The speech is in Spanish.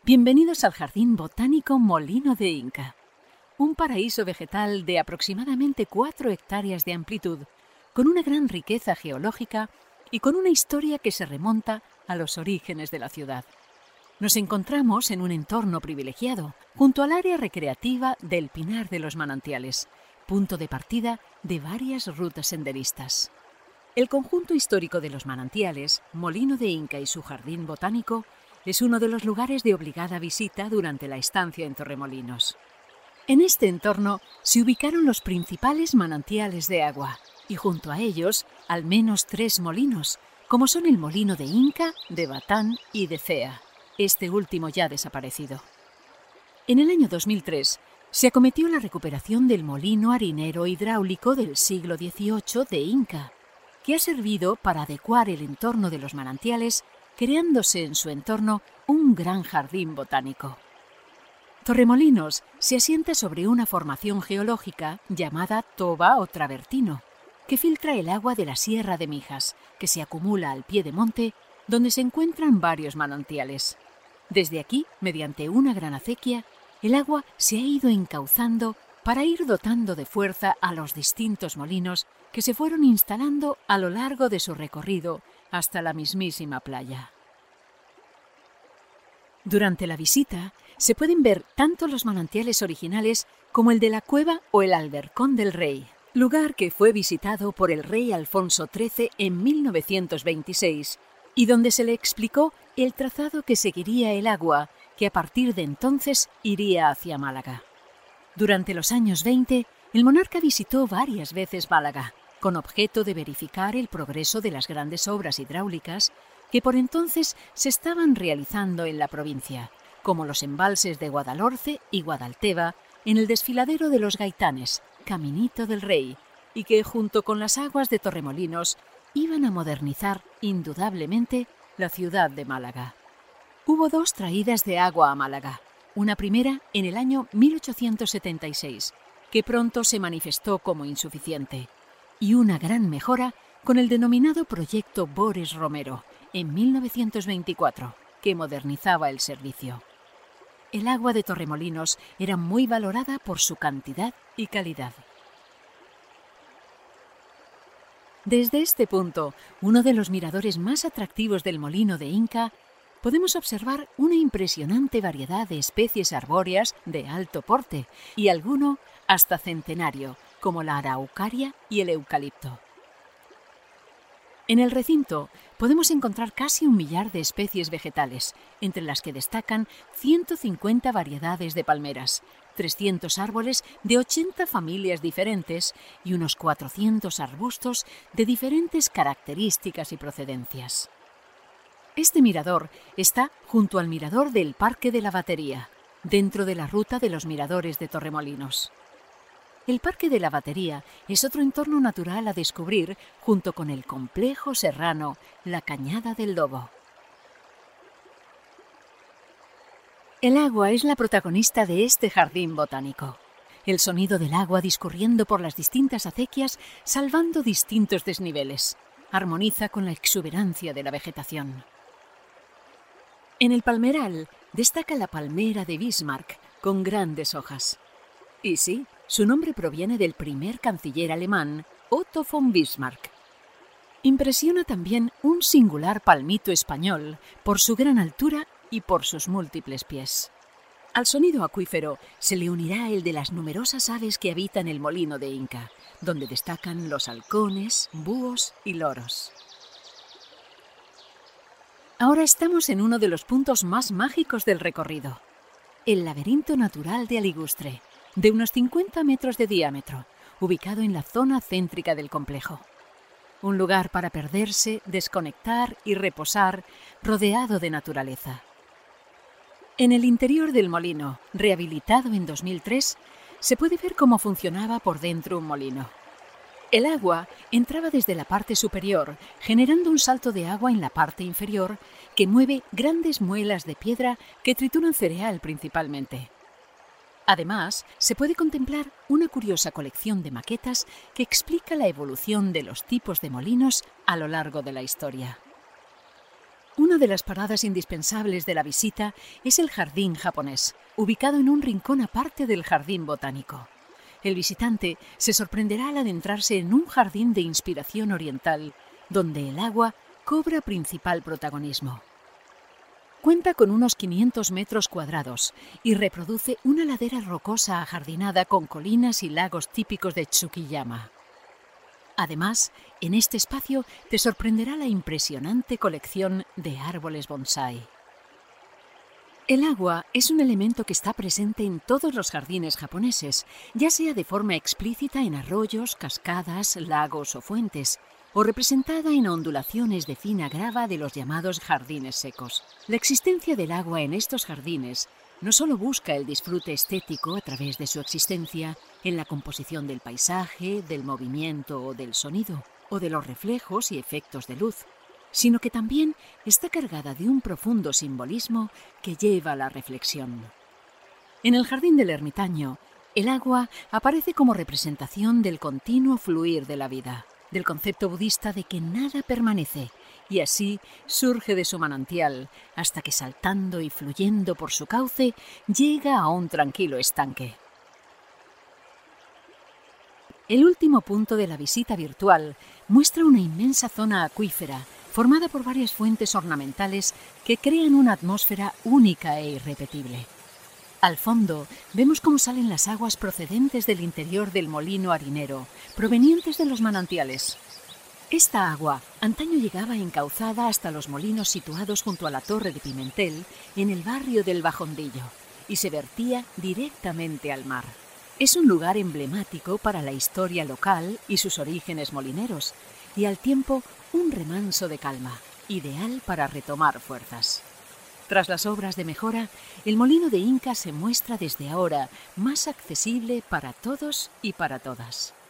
Bienvenidos al Jardín Botánico Molino de Inca, un paraíso vegetal de aproximadamente 4 hectáreas de amplitud, con una gran riqueza geológica y con una historia que se remonta a los orígenes de la ciudad. Nos encontramos en un entorno privilegiado, junto al área recreativa del Pinar de los Manantiales, punto de partida de varias rutas senderistas. El conjunto histórico de los manantiales, Molino de Inca y su jardín botánico, es uno de los lugares de obligada visita durante la estancia en Torremolinos. En este entorno se ubicaron los principales manantiales de agua y junto a ellos al menos 3 molinos, como son el Molino de Inca, de Batán y de Cea, este último ya desaparecido. En el año 2003 se acometió la recuperación del molino harinero hidráulico del siglo XVIII de Inca, que ha servido para adecuar el entorno de los manantiales, creándose en su entorno un gran jardín botánico. Torremolinos se asienta sobre una formación geológica llamada toba o travertino, que filtra el agua de la Sierra de Mijas, que se acumula al pie de monte, donde se encuentran varios manantiales. Desde aquí, mediante una gran acequia, el agua se ha ido encauzando para ir dotando de fuerza a los distintos molinos que se fueron instalando a lo largo de su recorrido hasta la mismísima playa. Durante la visita se pueden ver tanto los manantiales originales como el de la cueva o el Albercón del Rey, lugar que fue visitado por el rey Alfonso XIII en 1926 y donde se le explicó el trazado que seguiría el agua, que a partir de entonces iría hacia Málaga. Durante los años 20, el monarca visitó varias veces Málaga, con objeto de verificar el progreso de las grandes obras hidráulicas que por entonces se estaban realizando en la provincia, como los embalses de Guadalhorce y Guadalteba en el desfiladero de los Gaitanes, Caminito del Rey, y que junto con las aguas de Torremolinos iban a modernizar indudablemente la ciudad de Málaga. Hubo 2 traídas de agua a Málaga, una primera en el año 1876, que pronto se manifestó como insuficiente, y una gran mejora con el denominado Proyecto Boris Romero, en 1924, que modernizaba el servicio. El agua de Torremolinos era muy valorada por su cantidad y calidad. Desde este punto, uno de los miradores más atractivos del Molino de Inca, podemos observar una impresionante variedad de especies arbóreas de alto porte y alguno hasta centenario, como la araucaria y el eucalipto. En el recinto podemos encontrar casi 1 millar de especies vegetales, entre las que destacan 150 variedades de palmeras, 300 árboles de 80 familias diferentes y unos 400 arbustos de diferentes características y procedencias. Este mirador está junto al mirador del Parque de la Batería, dentro de la ruta de los miradores de Torremolinos. El Parque de la Batería es otro entorno natural a descubrir junto con el complejo serrano La Cañada del Lobo. El agua es la protagonista de este jardín botánico. El sonido del agua discurriendo por las distintas acequias, salvando distintos desniveles, armoniza con la exuberancia de la vegetación. En el palmeral destaca la palmera de Bismarck, con grandes hojas. Y sí, su nombre proviene del primer canciller alemán, Otto von Bismarck. Impresiona también un singular palmito español por su gran altura y por sus múltiples pies. Al sonido acuífero se le unirá el de las numerosas aves que habitan el Molino de Inca, donde destacan los halcones, búhos y loros. Ahora estamos en uno de los puntos más mágicos del recorrido, el laberinto natural de Aligustre, de unos 50 metros de diámetro, ubicado en la zona céntrica del complejo. Un lugar para perderse, desconectar y reposar, rodeado de naturaleza. En el interior del molino, rehabilitado en 2003, se puede ver cómo funcionaba por dentro un molino. El agua entraba desde la parte superior, generando un salto de agua en la parte inferior que mueve grandes muelas de piedra que trituran cereal principalmente. Además, se puede contemplar una curiosa colección de maquetas que explica la evolución de los tipos de molinos a lo largo de la historia. Una de las paradas indispensables de la visita es el jardín japonés, ubicado en un rincón aparte del jardín botánico. El visitante se sorprenderá al adentrarse en un jardín de inspiración oriental, donde el agua cobra principal protagonismo. Cuenta con unos 500 metros cuadrados y reproduce una ladera rocosa ajardinada con colinas y lagos típicos de Tsukiyama. Además, en este espacio te sorprenderá la impresionante colección de árboles bonsái. El agua es un elemento que está presente en todos los jardines japoneses, ya sea de forma explícita en arroyos, cascadas, lagos o fuentes, o representada en ondulaciones de fina grava de los llamados jardines secos. La existencia del agua en estos jardines no solo busca el disfrute estético a través de su existencia en la composición del paisaje, del movimiento o del sonido, o de los reflejos y efectos de luz, sino que también está cargada de un profundo simbolismo que lleva a la reflexión. En el Jardín del Ermitaño, el agua aparece como representación del continuo fluir de la vida, del concepto budista de que nada permanece, y así surge de su manantial, hasta que saltando y fluyendo por su cauce, llega a un tranquilo estanque. El último punto de la visita virtual muestra una inmensa zona acuífera, formada por varias fuentes ornamentales que crean una atmósfera única e irrepetible. Al fondo vemos cómo salen las aguas procedentes del interior del molino harinero, provenientes de los manantiales. Esta agua antaño llegaba encauzada hasta los molinos situados junto a la Torre de Pimentel, en el barrio del Bajondillo, y se vertía directamente al mar. Es un lugar emblemático para la historia local y sus orígenes molineros, y al tiempo un remanso de calma, ideal para retomar fuerzas. Tras las obras de mejora, el molino de Inca se muestra desde ahora más accesible para todos y para todas.